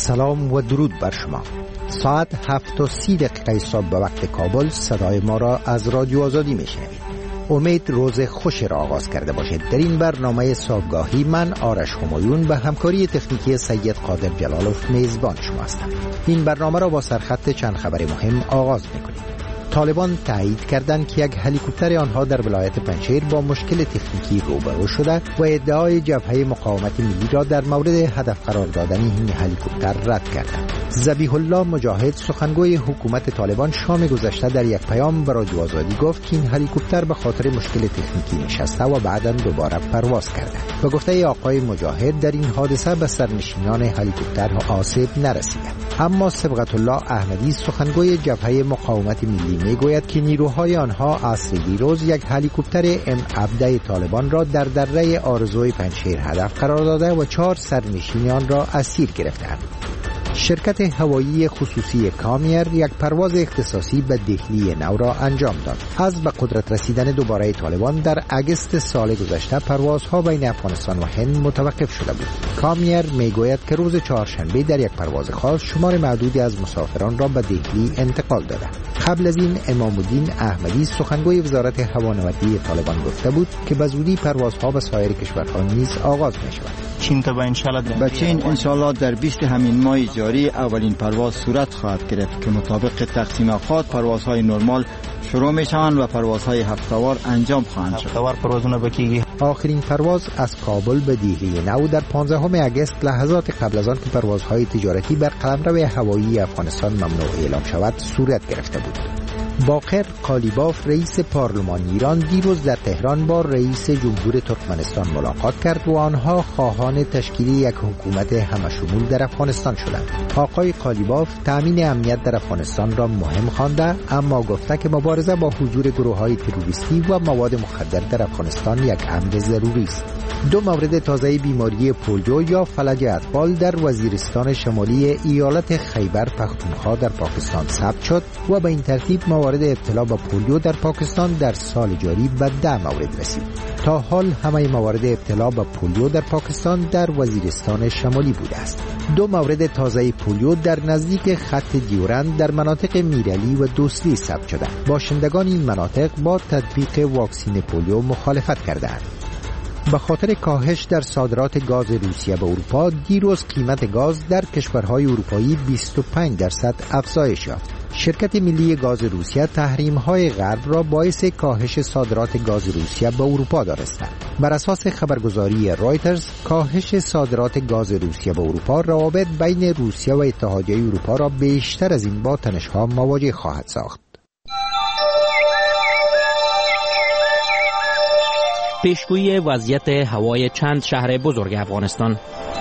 سلام و درود بر شما. ساعت 7:30 صبح به وقت کابل صدای ما را از رادیو آزادی میشنوید. امید روز خوش را آغاز کرده باشید. در این برنامه صبحگاهی من آرش همایون به همکاری تکنیکی سید قادر جلالوف میزبان شما هستم. این برنامه را با سرخط چند خبر مهم آغاز میکنیم. طالبان تایید کردند که یک هلیکوپتر آنها در ولایت پنجشیر با مشکل تکنیکی روبرو شده و ادعای جبهه مقاومت ملی را در مورد هدف قرار دادن این هلیکوپتر رد کردند. ذبیح الله مجاهد سخنگوی حکومت طالبان شام گذشته در یک پیام به رادیو آزادی گفت که این هلیکوپتر به خاطر مشکل تکنیکی نشسته و بعداً دوباره پرواز کرده. به گفته آقای مجاهد در این حادثه به سرنشینان هلیکوپتر آسیب نرسیده. اما صبغت الله احمدی سخنگوی جبهه مقاومت ملی میگوید که نیروهای آنها عصر دیروز یک هلیکوپتر M17 طالبان را در دره آرزوی پنجشیر هدف قرار داده و 4 سرنشین آن را اسیر گرفتند. شرکت هوایی خصوصی کامیر یک پرواز اختصاصی به دهلی نو را انجام داد. از به قدرت رسیدن دوباره طالبان در اگست سال گذشته پروازها بین افغانستان و هند متوقف شده بود. کامیر میگوید که روز چهارشنبه در یک پرواز خاص شمار معدودی از مسافران را به دهلی انتقال داده. قبل از این امام الدین احمدی سخنگوی وزارت هوانوردی طالبان گفته بود که به زودی پروازها به سایر کشورها نیز آغاز می‌شود. چین ان شاء الله در 20 همین ماه جاری اولین پرواز صورت خواهد گرفت که مطابق تقسیم اوقات پروازهای نرمال شروع می‌شوند و پروازهای هفته‌وار انجام خواهند شد. آخرین پرواز از کابل به دهلی نو در 15 اگست لحظات قبل از آن که پروازهای تجارتی بر قلمرو هوایی افغانستان ممنوع اعلام شود صورت گرفته بود. باقر قالیباف رئیس پارلمان ایران دیروز در تهران با رئیس جمهور ترکمنستان ملاقات کرد و آنها خواهان تشکیل یک حکومت همشمول در افغانستان شدند. آقای قالیباف تامین امنیت در افغانستان را مهم خوانده، اما گفته که مبارزه با حضور گروه‌های تروریستی و مواد مخدر در افغانستان یک امر ضروری است. 2 مورد تازه بیماری پولیو یا فلج اطفال در وزیرستان شمالی ایالت خیبر پختونخوا در پاکستان ثبت شد و به این ترتیب موارد ابتلا به پولیو در پاکستان در سال جاری به 10 مورد رسید. تا حال همه موارد ابتلا به پولیو در پاکستان در وزیرستان شمالی بوده است. 2 مورد تازه پولیو در نزدیک خط دیورند در مناطق میرعلی و دوستی ثبت شده. باشندگان این مناطق با تطبیق واکسین پولیو مخالفت کردند. به خاطر کاهش در صادرات گاز روسیه به اروپا دیروز قیمت گاز در کشورهای اروپایی 25% افزایش یافت. شرکت ملی گاز روسیه تحریم‌های غرب را باعث کاهش صادرات گاز روسیه به اروپا دانسته. بر اساس خبرگزاری رایترز کاهش صادرات گاز روسیه به اروپا روابط بین روسیه و اتحادیه اروپا را بیشتر از این با تنش‌ها مواجه خواهد ساخت. پیشگویی وضعیت هوای چند شهر بزرگ افغانستان.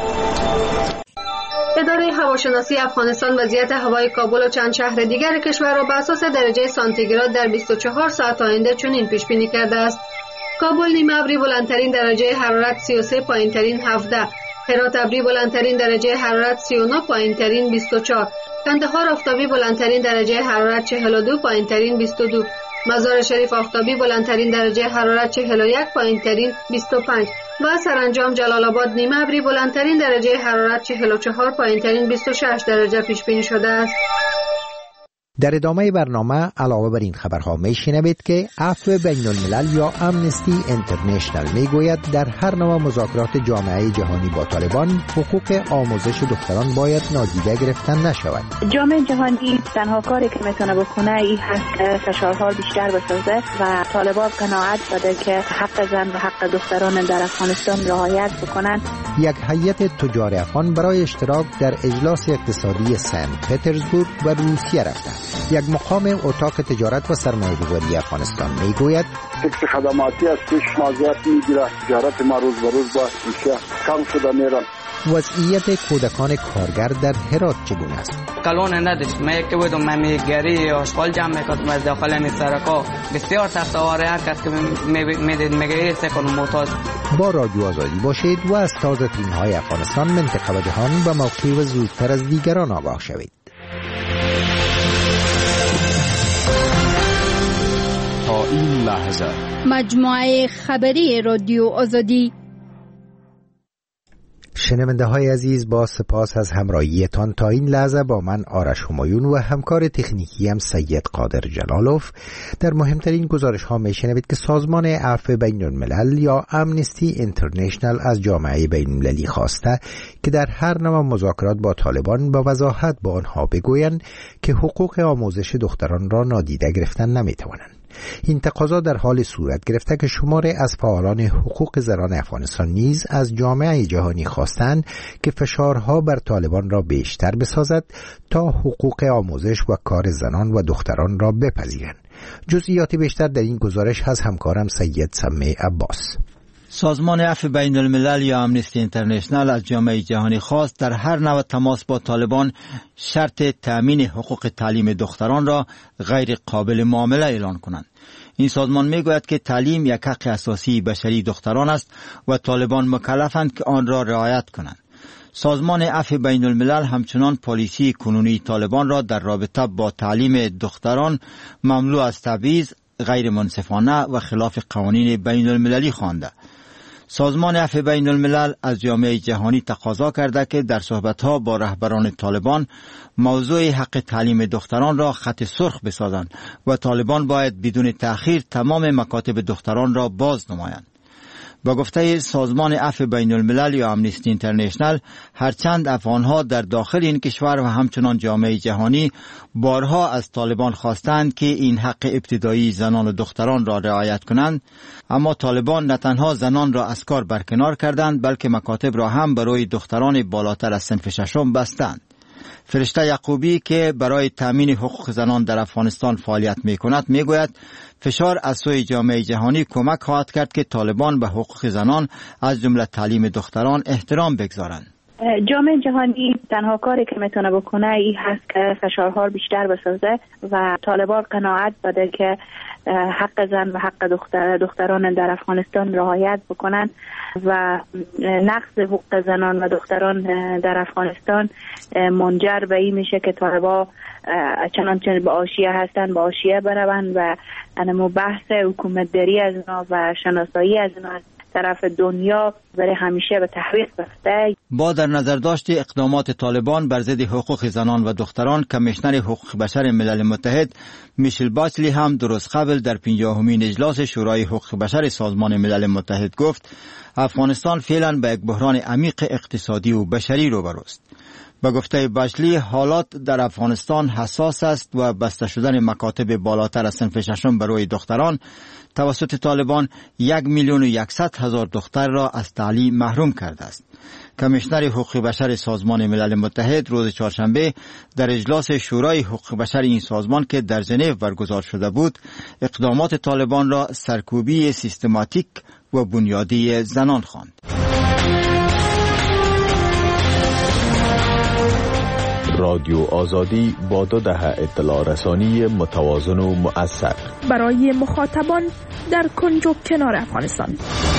اداره هواشناسی افغانستان وضعیت هوای کابل و چند شهر دیگر کشور را بر اساس درجه سانتیگراد در 24 ساعت آینده چنین پیش بینی کرده است: کابل نیمه ابری بلندترین درجه حرارت 33، پایینترین 17. هرات ابری بلندترین درجه حرارت 39، پایینترین 24. کندهار آفتابی بلندترین درجه حرارت 42، پایینترین 22. مزار شریف آفتابی بلندترین درجه حرارت 41، پایینترین 25 و سرانجام جلال آباد نیمه ابری بلندترین درجه حرارت 44، پایینترین 26 درجه پیش بینی شده است. در ادامه برنامه علاوه بر این خبرها میشنوید که عفو بین الملل یا امنستی اینترنشنل میگوید در هر نوع مذاکرات جامعه جهانی با طالبان حقوق آموزش دختران باید نادیده گرفته نشود. جامعه جهانی تنها کاری که میتونه بکنه این هست که فشارها بیشتر بسازه و طالبان قناعت بده که حق زن و حق دختران در افغانستان رعایت بکنند. یک هیئت تجار افغان برای اشتراک در اجلاس اقتصادی سنت پترزبورگ و روسیه رفته. یک مقام اتاق تجارت و سرمایه‌گذاری افغانستان میگوید فکر خدماتی از پیش مازیت میگیره، تجارت ما روز به روز با روسیه کم شده میرن. وضعیت کودکان کارگر در هرات چگونه است؟ قانون نداشت. من که بودم ممیگری آشغال جمع میکردم از داخل این سرکا. بسیار تصاویر کس که میدید میگه ایسه کنم موتاز. با رادیو آزادی باشید و از تازه ترین‌های افغانستان، منطقه و جهان به موقع و زودتر از دیگران آگاه شوید. تا این لحظه مجموعه خبری رادیو آزادی. شنونده های عزیز، با سپاس از همراهیتان تا این لحظه با من آرش همایون و همکار تکنیکی هم سید قادر جلالوف در مهمترین گزارش ها میشنوید که سازمان عفو بین الملل یا امنستی اینترنشنل از جامعه بین المللی خواسته که در هر نوع مذاکرات با طالبان با وضاحت با آنها بگویند که حقوق آموزش دختران را نادیده گرفتن نمیتوانند. این تقاضا در حال صورت گرفته که شماری از فعالان حقوق زنان افغانستان نیز از جامعه جهانی خواستند که فشارها بر طالبان را بیشتر بسازد تا حقوق آموزش و کار زنان و دختران را بپذیرند. جزئیات بیشتر در این گزارش از همکارم سید سمی عباس. سازمان عفو بین الملل یا امنستی اینترنشنل از جامعه جهانی خواست در هر نوع تماس با طالبان شرط تأمین حقوق تعلیم دختران را غیر قابل معامله اعلان کنند. این سازمان میگوید که تعلیم یک حق اساسی بشری دختران است و طالبان مکلفند که آن را رعایت کنند. سازمان عفو بین الملل همچنان پالیسی کنونی طالبان را در رابطه با تعلیم دختران مملو از تبعیض، غیر منصفانه و خلاف قوانین بین المللی خوانده. سازمان عفو بین الملل از جامعه جهانی تقاضا کرده که در صحبت‌ها با رهبران طالبان موضوع حق تعلیم دختران را خط سرخ بسازند و طالبان باید بدون تأخیر تمام مکاتب دختران را باز نمایند. با گفته سازمان عفو بین الملل یا امنستی اینترنشنل، هرچند افغانها در داخل این کشور و همچنان جامعه جهانی بارها از طالبان خواستند که این حق ابتدایی زنان و دختران را رعایت کنند، اما طالبان نه تنها زنان را از کار برکنار کردند بلکه مکاتب را هم برای دختران بالاتر از صنف ششم بستند. فرشته یعقوبی که برای تامین حقوق زنان در افغانستان فعالیت می‌کند میگوید فشار از سوی جامعه جهانی کمک خواهد کرد که طالبان به حقوق زنان از جمله تعلیم دختران احترام بگذارند. جامعه جهانی تنها کاری که میتونه بکنه این هست که فشارها بیشتر بسازه و طالبان قناعت بده که حق زن و حق دختران در افغانستان رعایت بکنن و نقض حقوق زنان و دختران در افغانستان منجر به این میشه که طالبان چنانچه به آشیه هستن به آشیه بروند و انمو بحث حکومتداری از اونا و شناسایی از اونا طرف دنیا برای همیشه به تحویق رفته. با در نظر داشت اقدامات طالبان بر ضد حقوق زنان و دختران، کمیشنر حقوق بشر ملل متحد میشل باچلی هم درست قبل در 50مین اجلاس شورای حقوق بشر سازمان ملل متحد گفت افغانستان فعلا به یک بحران عمیق اقتصادی و بشری روبروست. با گفته باچلی حالات در افغانستان حساس است و بسته شدن مکاتب بالاتر از صنف ششم برای دختران توسط طالبان 1,100,000 دختر را از تعلیم محروم کرده است. کمیشنر حقوق بشر سازمان ملل متحد روز چهارشنبه در اجلاس شورای حقوق بشر این سازمان که در ژنو برگزار شده بود، اقدامات طالبان را سرکوبی سیستماتیک و بنیادی زنان خواند. رادیو آزادی با 2 دهه اطلاع رسانی متوازن و مؤثر برای مخاطبان در کنج و کنار افغانستان.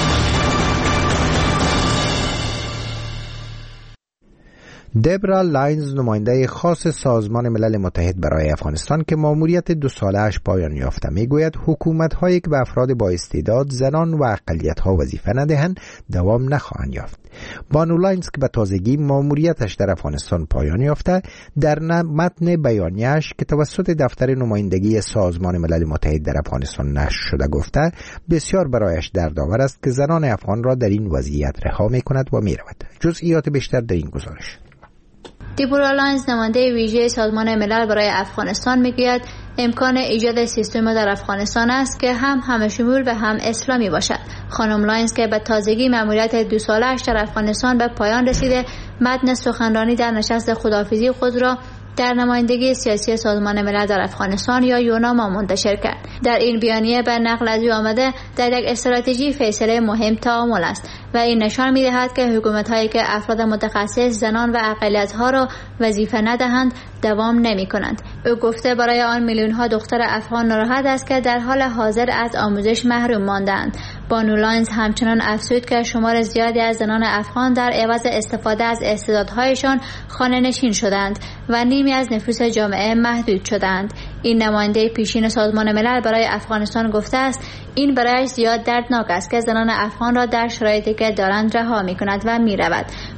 دبرا لاینز، نماینده خاص سازمان ملل متحد برای افغانستان که ماموریت 2 ساله‌اش پایان یافته، میگوید حکومت‌هایی که به افراد با استعداد، زنان و اقلیت‌ها وظیفه ندهند دوام نخواهند یافت. بانو لاینز که به تازگی ماموریتش در افغانستان پایان یافته، در متن بیانیه‌اش که توسط دفتر نمایندگی سازمان ملل متحد در افغانستان نشر شده گفته بسیار برایش دردآور است که زنان افغان را در این وضعیت رها می‌کند و می‌رود. جزئیات بیشتر در این گزارش. دیبورا لاینز، نماینده ویژه سازمان ملل برای افغانستان، میگوید امکان ایجاد سیستم در افغانستان است که هم همه‌شمول و هم اسلامی باشد. خانم لاینز که به تازگی مأموریت 2 ساله‌اش در افغانستان به پایان رسیده، متن سخنرانی در نشست خداحافظی خود را در نمایندگی سیاسی سازمان ملل در افغانستان یا یوناما منتشر کرد. در این بیانیه به نقل از او آمده در یک استراتژی فیصله مهم تعامل است و این نشان می‌دهد که حکومت‌هایی که افراد متخصص، زنان و اقلیت‌ها را وظیفه ندهند دوام نمی‌کنند. او گفته برای آن میلیون‌ها دختر افغان ناراحت است که در حال حاضر از آموزش محروم مانده‌اند. بانو لاینز همچنان افزود که شمار زیادی از زنان افغان در عوض استفاده از استعدادهایشان خانه‌نشین شدند و نیمی از نفوس جامعه محدود شدند. این نماینده پیشین سازمان ملل برای افغانستان گفته است این برایش زیاد دردناک است که زنان افغان را در شرایطی که دارند رها می‌کند و می‌رود.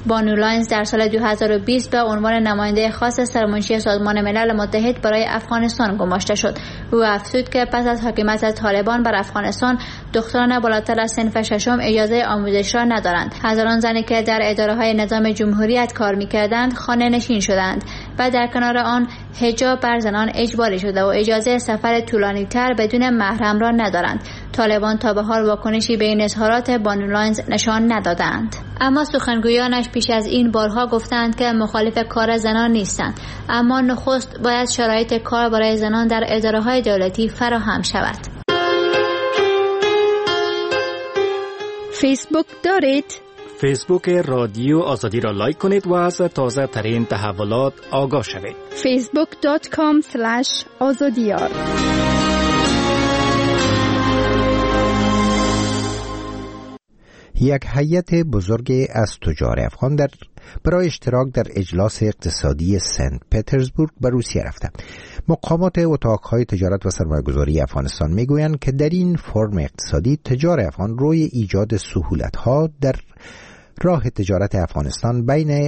بانو لاینز در سال 2020 به عنوان نماینده خاص سرمنشی سازمان ملل متحد برای افغانستان گماشته شد. او افزود که پس از حاکمیت طالبان بر افغانستان دختران بالاتر از صنف ششم اجازه آموزش را ندارند. هزاران زنی که در اداره‌های نظام جمهوریت کار می‌کردند خانه نشین شدند و در کنار آن حجاب بر زنان اجباری شده و اجازه سفر طولانی‌تر بدون محرم را ندارند. طالبان تا به حال واکنشی به این اظهارات بانو لاینز نشان ندادند. اما سخنگویانش پیش از این بارها گفتند که مخالف کار زنان نیستند، اما نخست باید شرایط کار برای زنان در اداره‌های دولتی فراهم شود. فیسبوک دارید؟ فیسبوک رادیو آزادی را لایک کنید و از تازه ترین تحولات آگاه شوید. facebook.com/azadiyar. یک هیئت بزرگ از تجار افغان برای اشتراک در اجلاس اقتصادی سنت پترزبورگ به روسیه رفتند. مقامات اتاقهای تجارت و سرمایه‌گذاری افغانستان میگویند که در این فرم اقتصادی تجار افغان روی ایجاد سهولت‌ها در راه تجارت افغانستان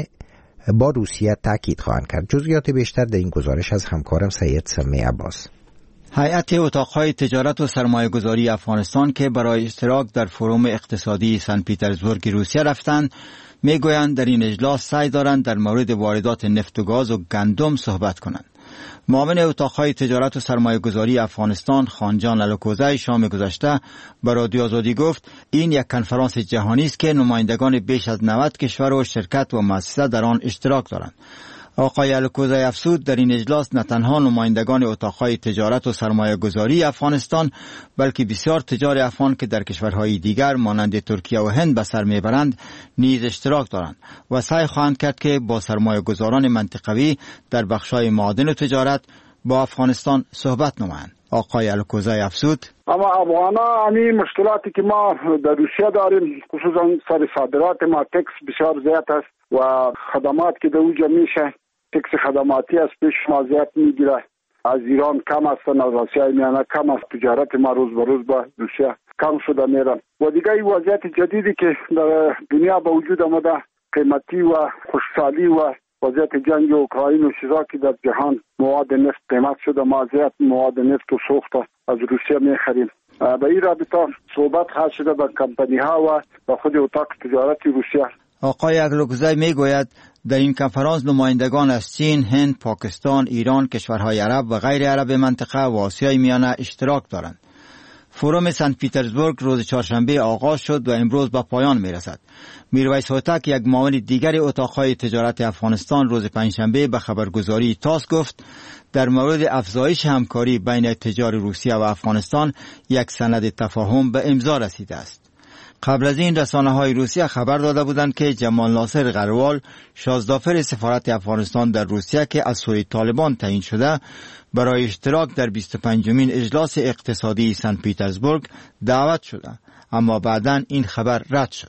با روسیه تاکید خواهند کرد. جزئیات بیشتر در این گزارش از همکارم سید سمی عباس. هیئت اتاقهای تجارت و سرمایه‌گذاری افغانستان که برای اشتراک در فروم اقتصادی سن پترزبورگ روسیه رفتند میگویند در این اجلاس سعی دارند در مورد واردات نفت و گاز و گندم صحبت کنند. معاون اتاقهای تجارت و سرمایه‌گذاری افغانستان خانجان لالوکوزه شام گذشته به رادیو آزادی گفت این یک کنفرانس جهانی است که نمایندگان بیش از 90 کشور و شرکت و مؤسسه در آن اشتراک دارند. آقای لالوکوزه افزود در این اجلاس نه تنها نمایندگان اتاقهای تجارت و سرمایه‌گذاری افغانستان بلکه بسیار تجار افغان که در کشورهای دیگر مانند ترکیه و هند به سر میبرند نیز اشتراک دارند و سعی خواهند کرد که با سرمایه‌گذاران منطقوی در بخش‌های معادن و تجارت با افغانستان صحبت نمایند. آقای لالوکوزه افزود اما افغانا همین مشکلاتی که ما در روسیه داریم، خصوصا سر صادرات ما تکس بسیار زیاد است و خدمات که در اونجا میشه تکس خدماتی از پیش ما زیاد میگیره. از ایران کم است، از آسیای میانه کم است. تجارت ما روز به روز با روسیه کم شده میره و دیگه این وضعیت جدیدی که در دنیا به وجود آمده، قیمتی و خوشحالی و وضعیت جنگ اوکراین و چیزا که در جهان مواد نفت قیمت شده، ما زیاد مواد نفت و سوخت از روسیه میخریم. به این رابطه صحبت خواهد شده با کمپانی ها و با خود اتاق تجارت روسیه. آقای لالوکوزه میگوید در این کنفرانس نمایندگان از چین، هند، پاکستان، ایران، کشورهای عرب و غیر عرب منطقه و آسیای میانه اشتراک دارند. فروم سنت پترزبورگ روز چهارشنبه آغاز شد و امروز به پایان میرسد. میرویس هوتک یک معاون دیگر اتاقهای تجارت افغانستان روز پنجشنبه به خبرگزاری تاس گفت در مورد افزایش همکاری بین تجار روسیه و افغانستان یک سند تفاهم به امضا رسیده است. قبل از این رسانه‌های روسیه خبر داده بودند که جمال ناصر غروال، شازدافر سفارت افغانستان در روسیه که از سوی طالبان تعیین شده، برای اشتراک در 25مین اجلاس اقتصادی سن پترزبورگ دعوت شده، اما بعداً این خبر رد شد.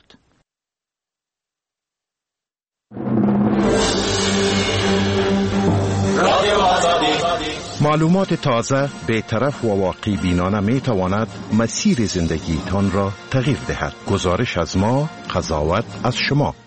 معلومات تازه، بی‌طرف و واقعی بینانه می تواند مسیر زندگی تان را تغییر دهد. گزارش از ما، قضاوت از شما.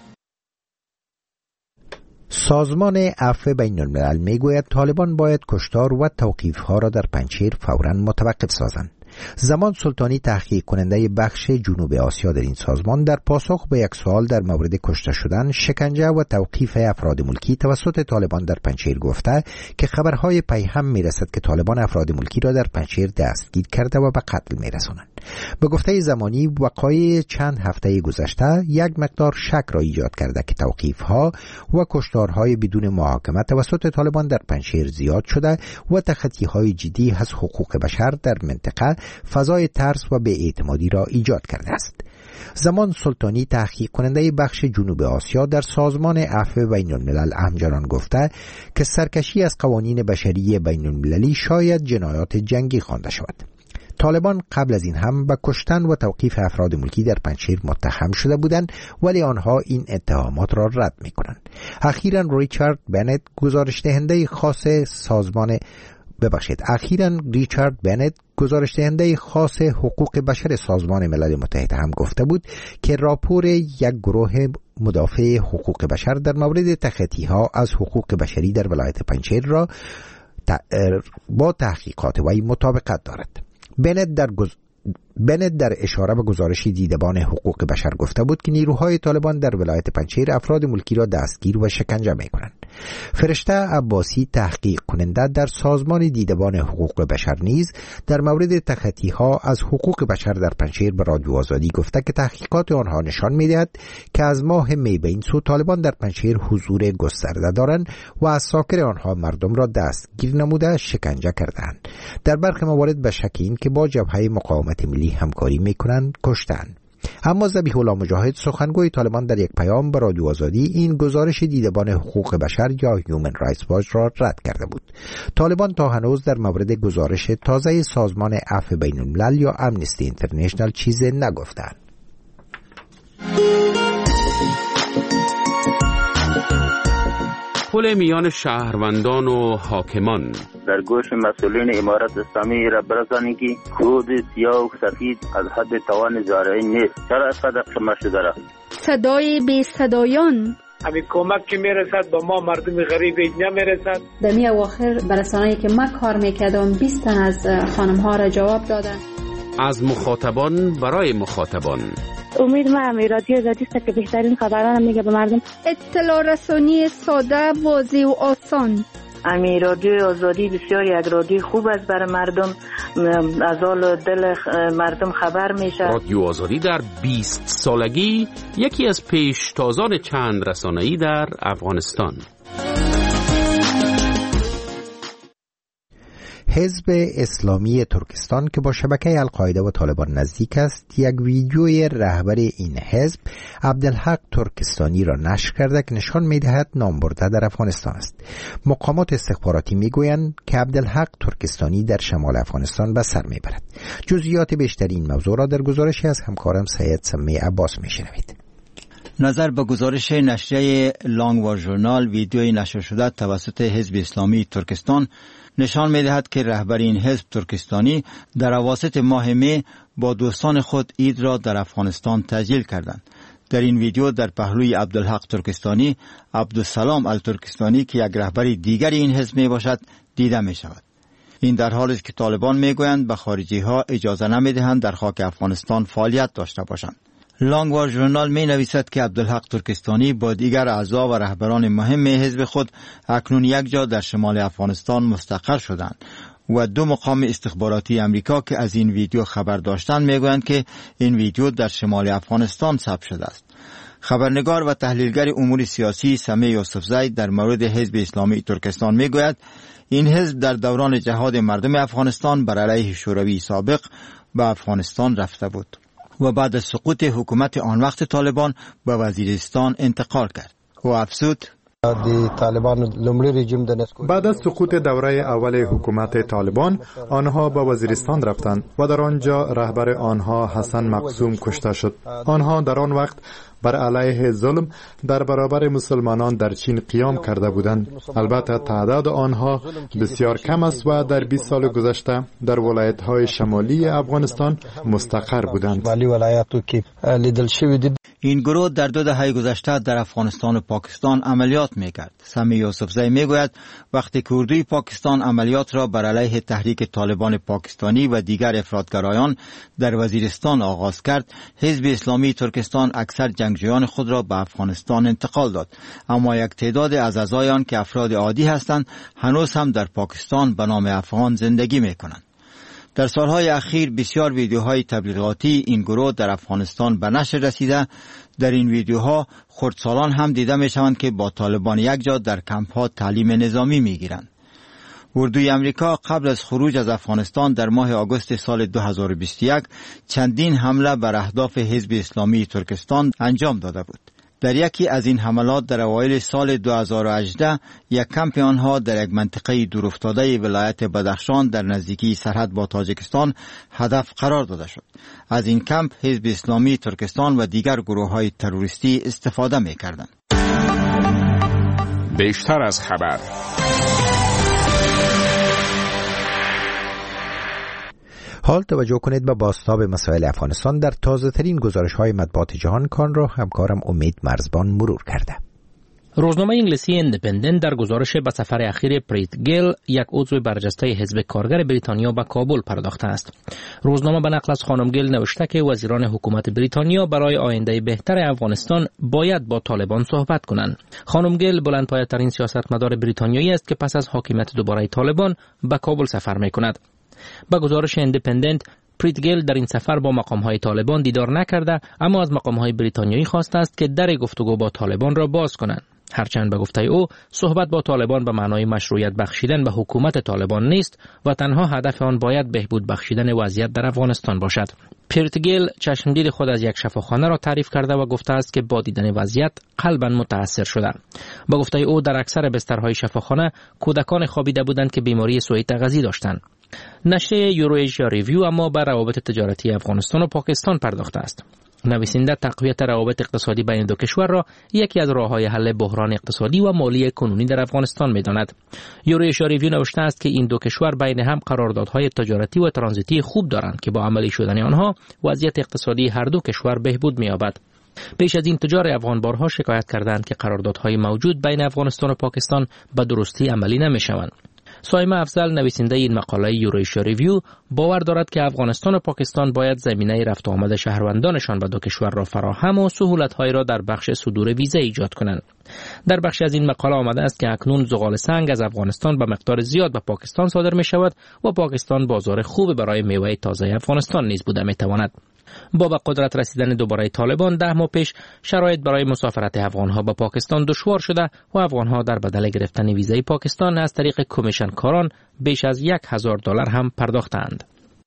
سازمان عفو بین الملل می گوید طالبان باید کشتار و توقیف‌ها را در پنجشیر فوراً متوقف سازند. زمان سلطانی تحقیق کننده بخش جنوب آسیا در این سازمان در پاسخ به یک سوال در مورد کشته شدن، شکنجه و توقیف افراد ملکی توسط طالبان در پنجشیر گفته که خبرهای پیهم میرسد که طالبان افراد ملکی را در پنجشیر دستگیر کرده و به قتل میرسانند. به گفته زمانی وقایع چند هفته گذشته یک مقدار شک را ایجاد کرده که توقیف‌ها و کشتارهای بدون محاکمه توسط طالبان در پنجشیر زیاد شده و تخطی‌های جدی از حقوق بشر در منطقه فضای ترس و بی‌اعتمادی را ایجاد کرده است. زمان سلطانی تحقیق کننده بخش جنوب آسیا در سازمان عفو بین الملل همچنان گفته که سرکشی از قوانین بشری بین المللی شاید جنایات جنگی خوانده شود. طالبان قبل از این هم به کشتن و توقیف افراد ملکی در پنجشیر متهم شده بودند، ولی آنها این اتهامات را رد می‌کنند. اخیراً ریچارد بنت گزارش دهنده خاص حقوق بشر سازمان ملل متحد هم گفته بود که راپور یک گروه مدافع حقوق بشر در مورد تخطی‌ها از حقوق بشری در ولایت پنجشیر را با تحقیقات وی مطابقت دارد. بنت در اشاره به گزارش دیدبان حقوق بشر گفته بود که نیروهای طالبان در ولایت پنجشیر افراد ملکی را دستگیر و شکنجه می‌کنند. فرشته عباسی تحقیق کننده در سازمان دیدبان حقوق بشر نیز در مورد تخطی‌ها از حقوق بشر در پنجشیر به رادیو آزادی گفته که تحقیقات آنها نشان می‌دهد که از ماه می به این سو طالبان در پنجشیر حضور گسترده دارند و از ساکن آنها مردم را دستگیر نموده شکنجه کردند. در برخی موارد به شک این که با جبهه مقاومت ملی همکاری میکنند کشتند. اما ذبیح الله مجاهد سخنگوی طالبان در یک پیام به رادیو آزادی این گزارش دیدبان حقوق بشر یا هیومن رایتس واچ را رد کرده بود. طالبان تا هنوز در مورد گزارش تازه سازمان عفو بین الملل یا امنستی اینترنشنال چیزی نگفتند. پل میان شهروندان و حاکمان در گوش مسئولین امارت اسلامی را برسانی که کود سیاه و سفید از حد توان زارعی نیست. چرا اینقدر شما شده را؟ صدای بی صدایان همین کمک که میرسد با ما مردم غریب نمیرسد. در می اواخر برسانه‌ای که من کار میکردم 20 تن از خانم ها را جواب دادن. از مخاطبان برای مخاطبان. امید ما رادیو آزادی است که بهترین خبران میگه به مردم. اطلاع رسانی ساده، واضح و آسان. امی رادیو آزادی بسیار یک رادیو خوب است برای مردم، از حال دل مردم خبر میشه. رادیو آزادی در 20 سالگی یکی از پیشتازان چند رسانه‌ای در افغانستان. حزب اسلامی ترکستان که با شبکه القاعده و طالبان نزدیک است، یک ویدیوی رهبر این حزب عبدالحق ترکستانی را نشر کرده که نشان می‌دهد نامبرده در افغانستان است. مقامات استخباراتی میگویند که عبدالحق ترکستانی در شمال افغانستان به سر میبرد. جزئیات بیشتر این موضوع را در گزارشی از همکارم سید سمی عباس میشنوید. نظر به گزارش نشریه لانگوا ژورنال، ویدیوی نشر شده توسط حزب اسلامی ترکستان نشان می‌دهد که رهبر این حزب ترکستانی در اواسط ماه می با دوستان خود عید را در افغانستان تجلیل کردند. در این ویدیو در پهلوی عبدالحق ترکستانی، عبدالسلام الترکستانی که یک رهبر دیگر این حزب میباشد دیده می‌شود. این در حالی است که طالبان میگویند به خارجی‌ها اجازه نمی‌دهند در خاک افغانستان فعالیت داشته باشند. لانگوا ژورنال می نویسد که عبدالحق ترکستانی با دیگر اعضا و رهبران مهم حزب خود اکنون یک جا در شمال افغانستان مستقر شدند و دو مقام استخباراتی امریکا که از این ویدیو خبر داشتند میگویند که این ویدیو در شمال افغانستان ثبت شده است. خبرنگار و تحلیلگر امور سیاسی سمی یوسفزی در مورد حزب اسلامی ترکستان میگوید این حزب در دوران جهاد مردم افغانستان بر علیه شوروی سابق به افغانستان رفته بود و بعد از سقوط حکومت آن وقت طالبان به وزیرستان انتقال کرد. و افزود بعد از سقوط دوره اول حکومت طالبان آنها به وزیرستان رفتند و در آنجا رهبر آنها حسن مقسوم کشته شد. آنها در آن وقت بر علیه ظلم در برابر مسلمانان در چین قیام کرده بودند. البته تعداد آنها بسیار کم است و در 20 سال گذشته در ولایت‌های شمالی افغانستان مستقر بودند. این گروه در 2 دهه گذشته در افغانستان و پاکستان عملیات می‌کرد. سمی یوسفزی میگوید وقتی که اردوی پاکستان عملیات را بر علیه تحریک طالبان پاکستانی و دیگر افراطگرایان در وزیرستان آغاز کرد، حزب اسلامی ترکستان اکثر جنگجویان خود را به افغانستان انتقال داد، اما یک تعداد از اعضایان که افراد عادی هستند هنوز هم در پاکستان به نام افغان زندگی می‌کنند. در سالهای اخیر بسیار ویدیوهای تبلیغاتی این گروه در افغانستان به نشر رسیده. در این ویدیوها خردسالان هم دیده می شوند که با طالبان یک جا در کمپ‌ها تعلیم نظامی می گیرند. اردوی امریکا قبل از خروج از افغانستان در ماه آگوست سال 2021 چندین حمله بر اهداف حزب اسلامی ترکستان انجام داده بود. در یکی از این حملات در اوایل سال 2018 یک کمپ آنها در یک منطقه دورافتاده ولایت بدخشان در نزدیکی سرحد با تاجیکستان هدف قرار داده شد. از این کمپ حزب اسلامی ترکستان و دیگر گروه‌های تروریستی استفاده می‌کردند. بیشتر از خبر. حال توجه کنید به بازتاب مسائل افغانستان در تازه ترین گزارش های مطبوعات جهان کان را همکارم امید مرزبان مرور کرده. روزنامه انگلیسی ایندیپندنت در گزارش به سفر اخیر پریت گیل، یک عضو برجسته حزب کارگر بریتانیا، به کابل پرداخته است. روزنامه به نقل از خانم گیل نوشته که وزیران حکومت بریتانیا برای آینده بهتر افغانستان باید با طالبان صحبت کنند. خانم گیل بلندپایه‌ترین سیاستمدار بریتانیایی است که پس از حاکمیت دوباره طالبان به کابل سفر می‌کند. با گزارش ایندیپندنت، پریت گیل در این سفر با مقام‌های طالبان دیدار نکرده، اما از مقام‌های بریتانیایی خواسته است که در گفتگو با طالبان را باز کنند. هرچند به گفته او صحبت با طالبان به معنای مشروعیت بخشیدن به حکومت طالبان نیست و تنها هدف آن باید بهبود بخشیدن وضعیت در افغانستان باشد. پریت گیل چشمدید خود از یک شفاخانه را تعریف کرده و گفته است که با دیدن وضعیت قلباً متاثر شده. با گفته او در اکثر بسترهای شفاخانه کودکان خوابیده بودند که بیماری سوء تغذیه داشتند. نشریه یورویشیا ریویو اما به روابط تجارتی افغانستان و پاکستان پرداخته است. نویسنده تقویت روابط اقتصادی بین دو کشور را یکی از راه‌های حل بحران اقتصادی و مالی کنونی در افغانستان می‌داند. یورویشیا ریویو نوشته است که این دو کشور بین هم قراردادهای تجارتی و ترانزیتی خوب دارند که با عملی شدن آنها وضعیت اقتصادی هر دو کشور بهبود می‌یابد. پیش از این تجار افغان بارها شکایت کردند که قراردادهای موجود بین افغانستان و پاکستان به درستی عملی نمی‌شوند. سایمه افضل نویسنده این مقاله یورویشیا ریویو باور دارد که افغانستان و پاکستان باید زمینه رفت و آمد شهروندانشان به دو کشور را فراهم و سهولت‌هایی را در بخش صدور ویزا ایجاد کنند. در بخش از این مقاله آمده است که اکنون زغال سنگ از افغانستان به مقدار زیاد به پاکستان صادر می شود و پاکستان بازار خوب برای میوه تازه افغانستان نیز بوده می تواند. با به قدرت رسیدن دوباره طالبان 10 ماه پیش شرایط برای مسافرت افغانها به پاکستان دشوار شده و افغانها در بدل گرفتن ویزای پاکستان از طریق کمیشن کاران بیش از $1,000 هم پرداختند.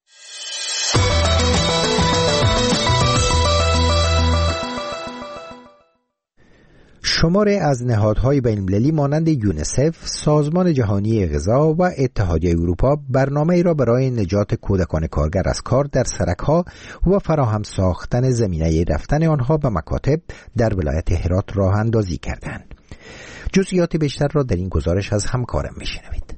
شماری از نهادهای بین‌المللی مانند یونیسف، سازمان جهانی غذا و اتحادیه اروپا برنامه‌ای را برای نجات کودکان کارگر از کار در سرک‌ها و فراهم ساختن زمینه رفتن آنها به مکاتب در ولایت هرات راه اندازی کردند. جزئیات بیشتر را در این گزارش از همکارم میشنوید.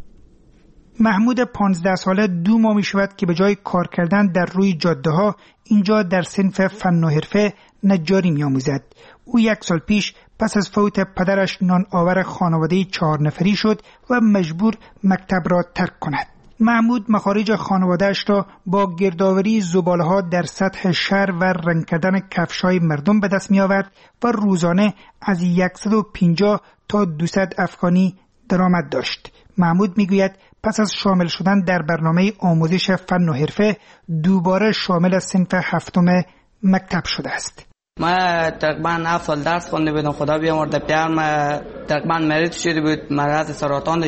محمود 15 ساله 2 ماه می شود که به جای کار کردن در روی جاده ها اینجا در صنف فن و حرفه نجاری می آموزد. او 1 سال پیش پس از فوت پدرش نان آور خانواده 4 نفری شد و مجبور مکتب را ترک کند. محمود مخارج خانواده‌اش را با گردآوری زباله‌ها در سطح شهر و رنگ کردن کفش‌های مردم به دست می‌آورد و روزانه از 150 تا 200 افغانی درآمد داشت. محمود می‌گوید پس از شامل شدن در برنامه آموزش فن و حرفه دوباره شامل صنف 7 مکتب شده است. ما تقریبا 7 سال درس خونده بودم. خدا بیامرده پدرم تقریبا مریض شده بود، مرض سرطان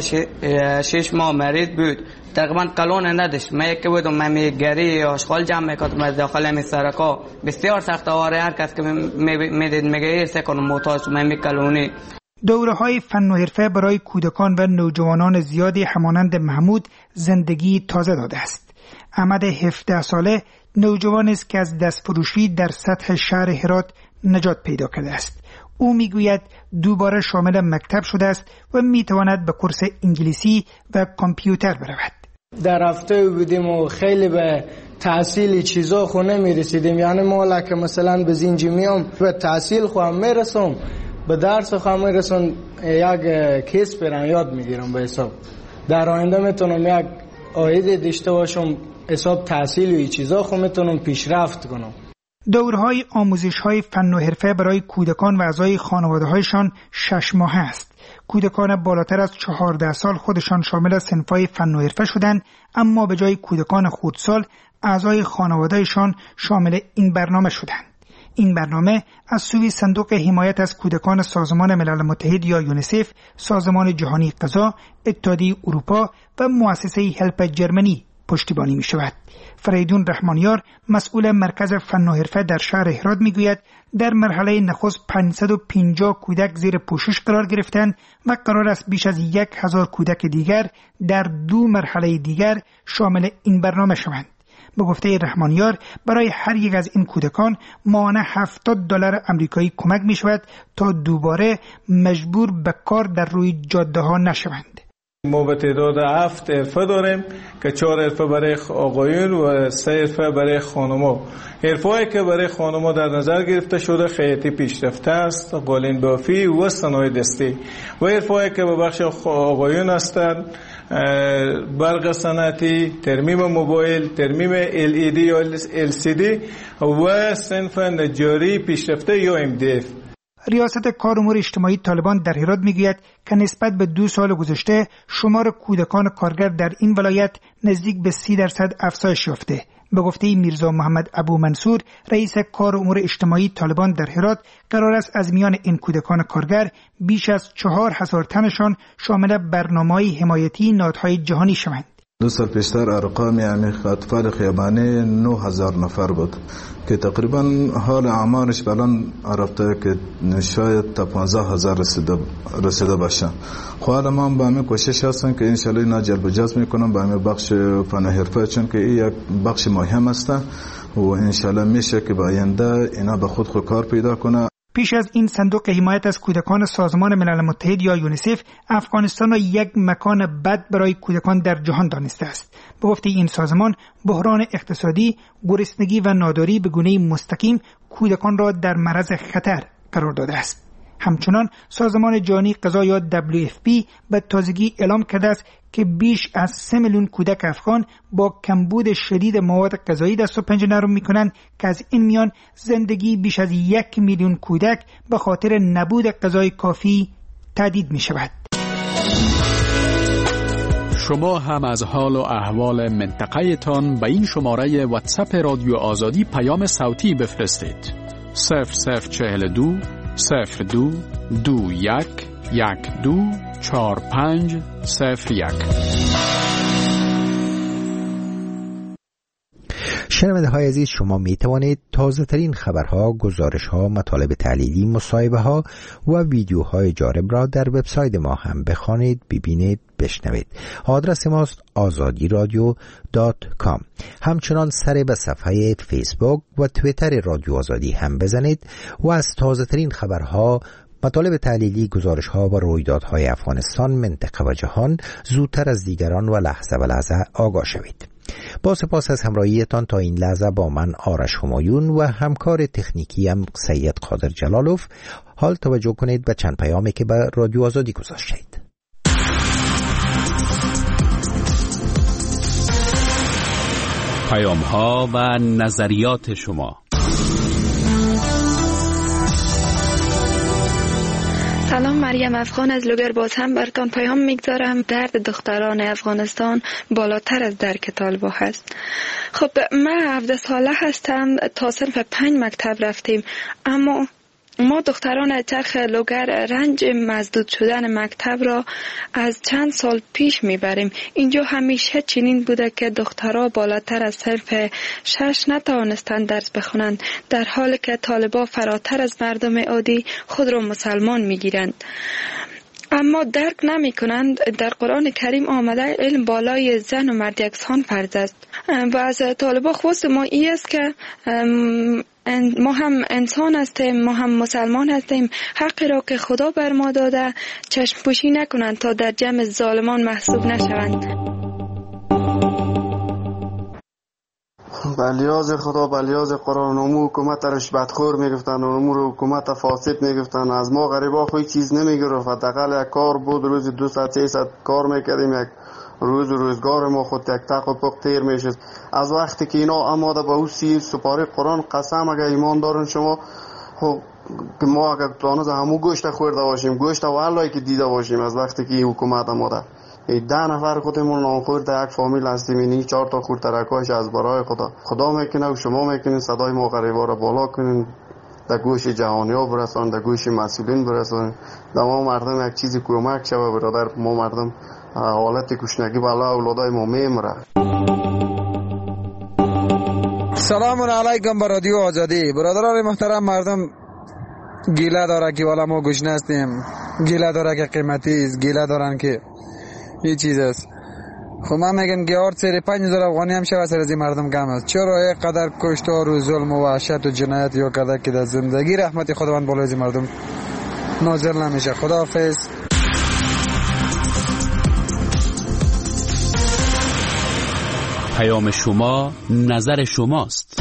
6 ماه مریض بود، تقریبا کلون نداشت. من یک بودم من گری آشغال جمع میکردم از داخل می سرکا. بسیار سخت آواره هر کس که میدید میگه ایسه کنم محتاج من کلونی. دوره‌های فن و حرفه برای کودکان و نوجوانان زیادی همانند محمود زندگی تازه داده است. احمد 17 ساله نوجوان است که از دستفروشی در سطح شهر هرات نجات پیدا کرده است. او میگوید دوباره شامل مکتب شده است و میتواند به کورس انگلیسی و کامپیوتر برود. در هفته بودیم و خیلی به تحصیل چیزا خو نمیرسیدیم. یعنی ما که مثلا به زنجی میام به تحصیل خو هم میرسم، به درس خو هم میرسم، یک کیس برام یاد میگیرم به حساب. در آینده میتونم یک عاید داشته باشم، حساب تحصیل و چیزا خو میتونم پیشرفت کنم. دورهای آموزش‌های فن و حرفه برای کودکان و اعضای خانواده‌هایشان 6 ماهه است. کودکان بالاتر از 14 سال خودشان شامل صنف‌های فن و حرفه شدند، اما به جای کودکان خردسال اعضای خانواده‌شان شامل این برنامه شدند. این برنامه از سوی صندوق حمایت از کودکان سازمان ملل متحد یا یونیسف، سازمان جهانی غذا، اتحادیه اروپا و مؤسسه هلپ جرمنی پشتیبانی می شود. فریدون رحمانیار مسئول مرکز فن و حرفه در شهر هرات می گوید در مرحله نخست 550 کودک زیر پوشش قرار گرفتند و قرار است بیش از 1000 کودک دیگر در 2 مرحله دیگر شامل این برنامه شوند. به گفته رحمانیار برای هر یک از این کودکان ماهانه $70 آمریکایی کمک می شود تا دوباره مجبور به کار در روی جاده ها نشوند. ما به تعداد 7 حرفه داریم که 4 حرفه برای آقایون و 3 حرفه برای خانم‌ها. حرفه‌ای که برای خانم‌ها در نظر گرفته شده خیاطی پیشرفته است، قالین بافی و صنایع دستی. و حرفه‌ای که به بخش آقایون هستند برق صنعتی، ترمیم موبایل، ترمیم LED یا LCD و صنف نجاری پیشرفته یا MDF. ریاست کار امور اجتماعی طالبان در هرات میگوید که نسبت به 2 سال گذشته شمار کودکان کارگر در این ولایت نزدیک به 30% افزایش یافته. به گفته میرزا محمد ابو منصور رئیس کار امور اجتماعی طالبان در هرات، قرار است از میان این کودکان کارگر بیش از 4000 تنشان شامل برنامه‌های حمایتی نهادهای جهانی شوند. 2 سال پیشتر ارقام اطفال خیابانی 9000 نفر بود که تقریبا حال اعمارش الان رفته که شاید تا 15000 رسیده باشه. حالا ما با همین کوشش هستیم که ان شاء الله اینا جلب و جذب میکنم با همین بخش فن حرفه، چون که این یک بخش مهم است و ان شاء الله میشه که با آینده اینا به خود کار پیدا کنه. پیش از این صندوق حمایت از کودکان سازمان ملل متحد یا یونیسف افغانستان را یک مکان بد برای کودکان در جهان دانسته است. به گفته این سازمان، بحران اقتصادی، گرسنگی و ناداری به گونه مستقیم کودکان را در معرض خطر قرار داده است. همچنان سازمان جهانی غذا یا WFP به تازگی اعلام کرده است که بیش از 3 میلیون کودک افغان با کمبود شدید مواد غذایی دست و پنجه نرم می‌کنند که از این میان زندگی بیش از 1 میلیون کودک به خاطر نبود غذای کافی تهدید می‌شود. شما هم از حال و احوال منطقه تان به این شماره واتساپ رادیو آزادی پیام صوتی بفرستید. 0042 02 21 12 45 01. شنونده های عزیز، شما می توانید تازه ترین خبرها، گزارش ها، مطالب تحلیلی، مصاحبه ها و ویدیوهای جالب را در وبسایت ما هم بخوانید، ببینید، بشنوید. آدرس ماست azadiradyo.com. همچنان سر به صفحه فیسبوک و توییتر رادیو آزادی هم بزنید و از تازه ترین خبرها، مطالب تحلیلی، گزارش‌ها و رویدادهای افغانستان، منطقه و جهان زودتر از دیگران و لحظه آگاه شوید. با سپاس از همراهیتان تا این لحظه با من آرش همایون و همکار تکنیکی هم سید قادر جلالوف. حال توجه کنید به چند پیامی که به رادیو آزادی گذاشتید. پیام‌ها و نظریات شما. سلام، مریم افغان از لوگر. باز هم براتون پیام میگذارم. درد دختران افغانستان بالاتر از درک طالبا هست. خب من 17 ساله هستم، تا صنف 5 مکتب رفتیم، اما ما دختران چرخ لوگر رنج مزدود شدن مکتب را از چند سال پیش میبریم. اینجا همیشه چنین بوده که دخترها بالاتر از صنف 6 نتوانستند درس بخونند، در حالی که طالبا فراتر از مردم عادی خود را مسلمان میگیرند. اما درک نمی کنند در قرآن کریم آمده علم بالای زن و مرد یکسان فرض است و از طالبا خواست ما این است که ما هم انسان هستیم، ما هم مسلمان هستیم، حقی را که خدا بر ما داده چشم پوشی نکنند تا در جمع ظالمان محسوب نشوند. بلیاز خدا، بلیاز قرآن، امو حکومت رشوتخور میگفتن، امو حکومت فاسد میگفتن. از ما غریبا خوی چیز نمیگرفت. حداقل یک کار بود روز 200-300 کار میکردیم، یک روزگار ما خود یک تق و پق تیر میشد. از وقتی که اینا آماده به او سپاره قرآن قسم اگر ایمان دارن شما، خب ما اگر تانوز همو گوشت خورده باشیم، گوشت والایی که دیده باشیم، از وقتی که این حکومت آماده 10 نفر خودمون نامخورده یک فامیل هستیم، اینی 4 تا خورد ترکایش از برای خدا میکنه و شما میکنین صدای ما غریبا را بالا کنین، در گوش جهانی ها برسان، در گوش مسئولین برسان، در ما مردم یک چیزی کمک شوه. برادر ما مردم حالت کشنگی بالا اولادای ما میمره. سلام علیکم به رادیو آزادی. برادران محترم، مردم گیله داره که والا ما گشنه هستیم، گیله داره که قیمتی است، گیله دارن که این چیز است. خب من میگم که 5,000 افغانی هم شوه سر از این مردم کم است. چرا یک قدر کشتار و ظلم و وحشت و جنایت یا کده که در زندگی رحمت خداوند بالای از مردم نازل نمیشه. خداحافظ. پیام شما نظر شماست.